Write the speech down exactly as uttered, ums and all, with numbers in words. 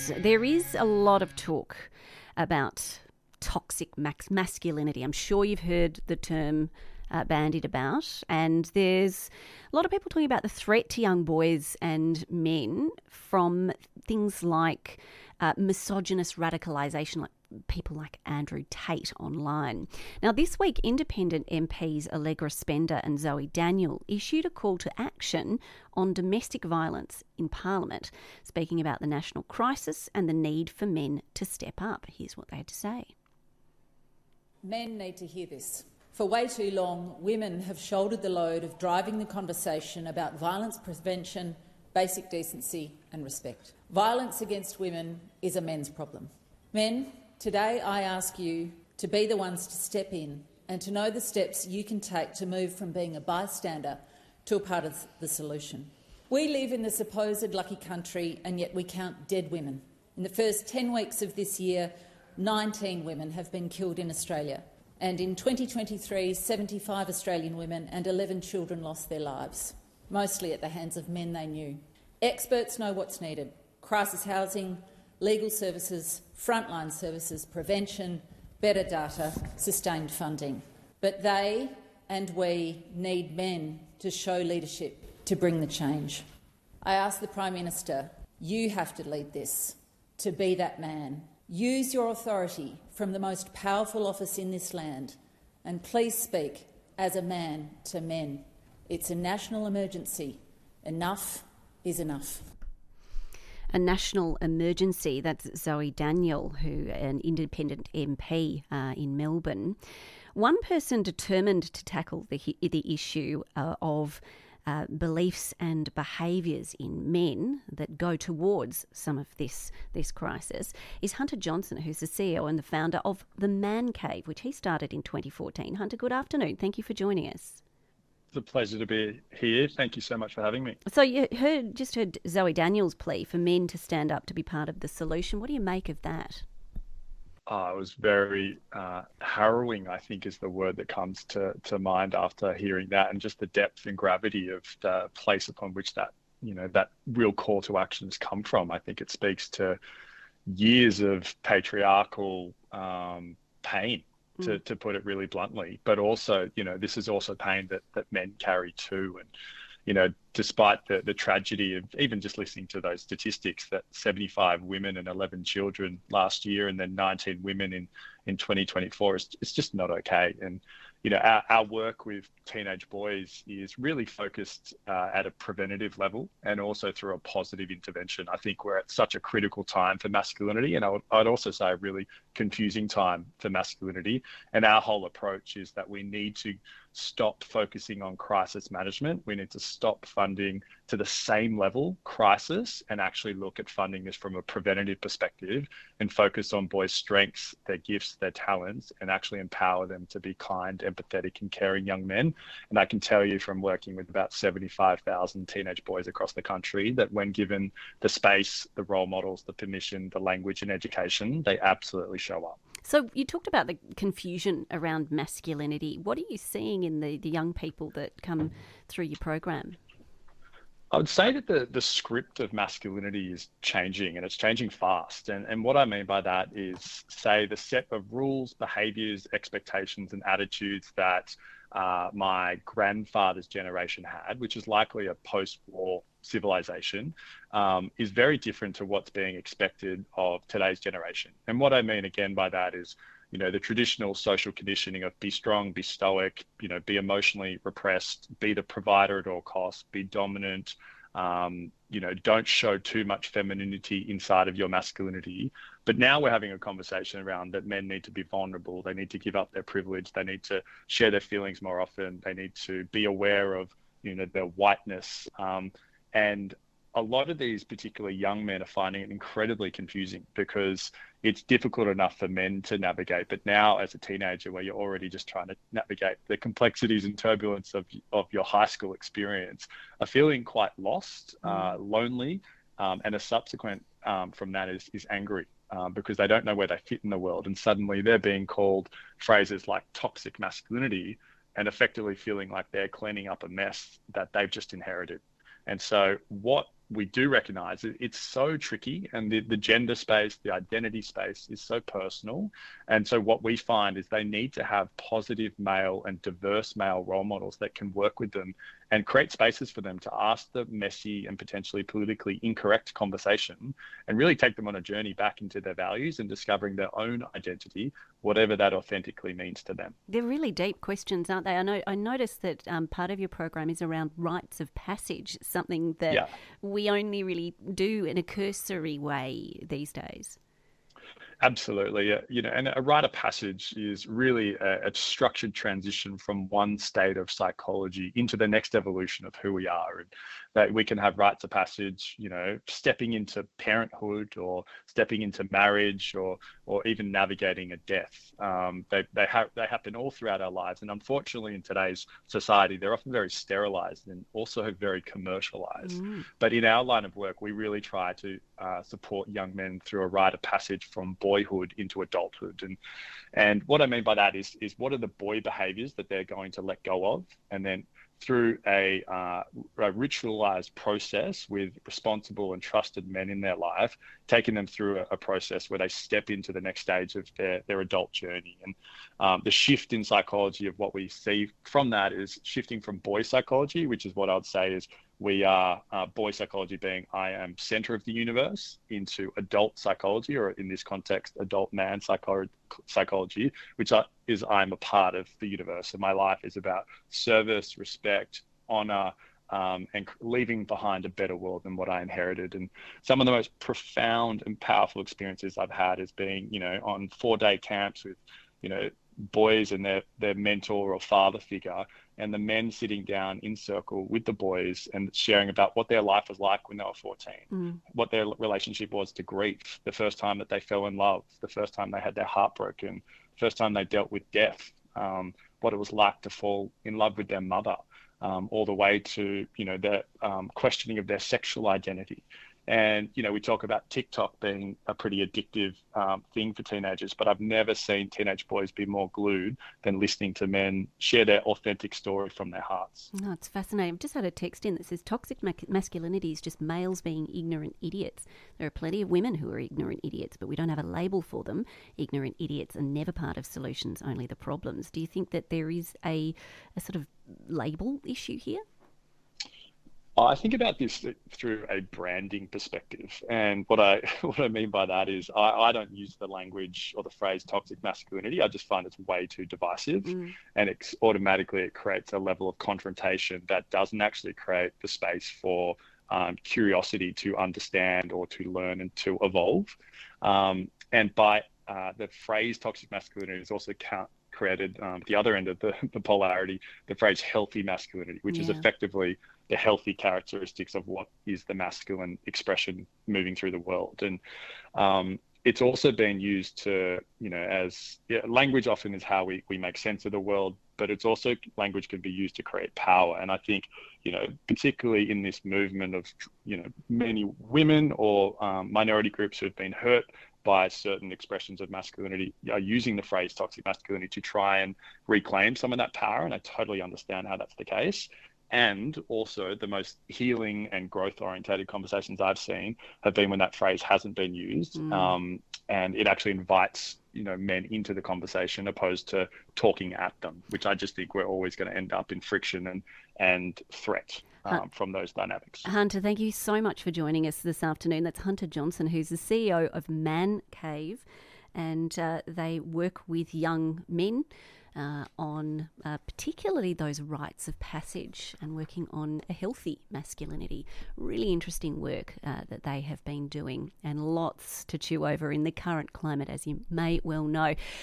boys. There is a lot of talk about toxic max- masculinity. I'm sure you've heard the term uh, bandied about, and there's a lot of people talking about the threat to young boys and men from things like uh, misogynist radicalisation, like people like Andrew Tate online. Now, this week, independent M Ps Allegra Spender and Zoe Daniel issued a call to action on domestic violence in Parliament, speaking about the national crisis and the need for men to step up. Here's what they had to say. Men need to hear this. For way too long, women have shouldered the load of driving the conversation about violence prevention, basic decency and respect. Violence against women is a men's problem. Men, today I ask you to be the ones to step in and to know the steps you can take to move from being a bystander to a part of the solution. We live in the supposed lucky country, and yet we count dead women. In the first ten weeks of this year, nineteen women have been killed in Australia, and in twenty twenty-three, seventy-five Australian women and eleven children lost their lives, mostly at the hands of men they knew. Experts know what's needed: crisis housing, legal services, frontline services, prevention, better data, sustained funding. But they and we need men to show leadership to bring the change. I ask the Prime Minister, you have to lead this, to be that man. Use your authority from the most powerful office in this land, and please speak as a man to men. It's a national emergency. Enough is enough. A national emergency. That's Zoe Daniel, who an independent M P uh, in Melbourne. One person determined to tackle the the issue uh, of uh, beliefs and behaviours in men that go towards some of this this crisis is Hunter Johnson, who's the C E O and the founder of The Man Cave, which he started in twenty fourteen. Hunter, good afternoon. Thank you for joining us. It's a pleasure to be here. Thank you so much for having me. So you heard just heard Zoe Daniel's plea for men to stand up to be part of the solution. What do you make of that? Oh, it was very uh, harrowing, I think, is the word that comes to, to mind after hearing that, and just the depth and gravity of the place upon which that, you know, that real call to action has come from. I think it speaks to years of patriarchal um, pain. To, to put it really bluntly, but also, you know, this is also pain that, that men carry too. And, you know, despite the, the tragedy of even just listening to those statistics that seventy-five women and eleven children last year, and then nineteen women in, in twenty twenty-four, is it's just not okay. And, you know, our, our work with teenage boys is really focused uh, at a preventative level and also through a positive intervention. I think we're at such a critical time for masculinity, and I would, I'd also say a really confusing time for masculinity. And our whole approach is that we need to stop focusing on crisis management. We need to stop funding to the same level crisis and actually look at funding this from a preventative perspective and focus on boys' strengths, their gifts, their talents, and actually empower them to be kind, empathetic and caring young men. And I can tell you from working with about seventy-five thousand teenage boys across the country that when given the space, the role models, the permission, the language and education, they absolutely show up. So you talked about the confusion around masculinity. What are you seeing in the, the young people that come through your program? I would say that the, the script of masculinity is changing, and it's changing fast. And, and what I mean by that is, say, the set of rules, behaviours, expectations and attitudes that uh, my grandfather's generation had, which is likely a post-war civilization, um, is very different to what's being expected of today's generation. And what I mean again by that is, you know, the traditional social conditioning of be strong, be stoic, you know, be emotionally repressed, be the provider at all costs, be dominant, um, you know, don't show too much femininity inside of your masculinity. But now we're having a conversation around that men need to be vulnerable. They need to give up their privilege. They need to share their feelings more often. They need to be aware of, you know, their whiteness. Um, and a lot of these particularly young men are finding it incredibly confusing because it's difficult enough for men to navigate. But now as a teenager, where you're already just trying to navigate the complexities and turbulence of, of your high school experience, are feeling quite lost, uh, lonely, um, and a subsequent um, from that is, is angry. Um, because they don't know where they fit in the world, and suddenly they're being called phrases like toxic masculinity and effectively feeling like they're cleaning up a mess that they've just inherited. And so what we do recognize it, it's so tricky, and the, the gender space, the identity space is so personal. And so what we find is they need to have positive male and diverse male role models that can work with them and create spaces for them to ask the messy and potentially politically incorrect conversation and really take them on a journey back into their values and discovering their own identity, whatever that authentically means to them. They're really deep questions, aren't they? I know. I noticed that um, part of your program is around rites of passage, something that yeah. we only really do in a cursory way these days. Absolutely. You know, and a rite of passage is really a, a structured transition from one state of psychology into the next evolution of who we are. And that we can have rites of passage, you know, stepping into parenthood or stepping into marriage or or even navigating a death. Um, they they, ha- they happen all throughout our lives. And unfortunately, in today's society, they're often very sterilized and also very commercialized. Mm. But in our line of work, we really try to uh, support young men through a rite of passage from boyhood into adulthood. And and what I mean by that is is what are the boy behaviors that they're going to let go of, and then through a, uh, a ritualized process with responsible and trusted men in their life, taking them through a, a process where they step into the next stage of their, their adult journey. And um, the shift in psychology of what we see from that is shifting from boy psychology, which is what I would say is we are uh, boy psychology being I am center of the universe, into adult psychology, or in this context, adult man psycho- psychology, which is I'm a part of the universe. And my life is about service, respect, honor, um, and leaving behind a better world than what I inherited. And some of the most profound and powerful experiences I've had is being, you know, on four day camps with, you know, boys and their, their mentor or father figure, and the men sitting down in circle with the boys and sharing about what their life was like when they were fourteen, mm. what their relationship was to grief, the first time that they fell in love, the first time they had their heart broken, first time they dealt with death, um, what it was like to fall in love with their mother, um, all the way to, you know, the um, questioning of their sexual identity. And, you know, we talk about TikTok being a pretty addictive um, thing for teenagers, but I've never seen teenage boys be more glued than listening to men share their authentic story from their hearts. No, it's fascinating. I've just had a text in that says toxic masculinity is just males being ignorant idiots. There are plenty of women who are ignorant idiots, but we don't have a label for them. Ignorant idiots are never part of solutions, only the problems. Do you think that there is a, a sort of label issue here? I think about this through a branding perspective. And what I what I mean by that is I, I don't use the language or the phrase toxic masculinity. I just find it's way too divisive. Mm. And it's automatically it creates a level of confrontation that doesn't actually create the space for um, curiosity to understand or to learn and to evolve. Um, and by uh, the phrase toxic masculinity is also count, created um, the other end of the, the polarity, the phrase healthy masculinity, which yeah. is effectively the healthy characteristics of what is the masculine expression moving through the world. And um, it's also been used to, you know, as yeah, language often is how we, we make sense of the world, but it's also language can be used to create power. And I think, you know, particularly in this movement of, you know, many women or um, minority groups who have been hurt by certain expressions of masculinity are using the phrase toxic masculinity to try and reclaim some of that power. And I totally understand how that's the case. And also the most healing and growth orientated conversations I've seen have been when that phrase hasn't been used. Mm. Um, and it actually invites, you know, men into the conversation opposed to talking at them, which I just think we're always going to end up in friction and, and threat um, from those dynamics. Hunter, thank you so much for joining us this afternoon. That's Hunter Johnson, who's the C E O of Man Cave, and uh, they work with young men Uh, on uh, particularly those rites of passage and working on a healthy masculinity. Really interesting work uh, that they have been doing, and lots to chew over in the current climate, as you may well know.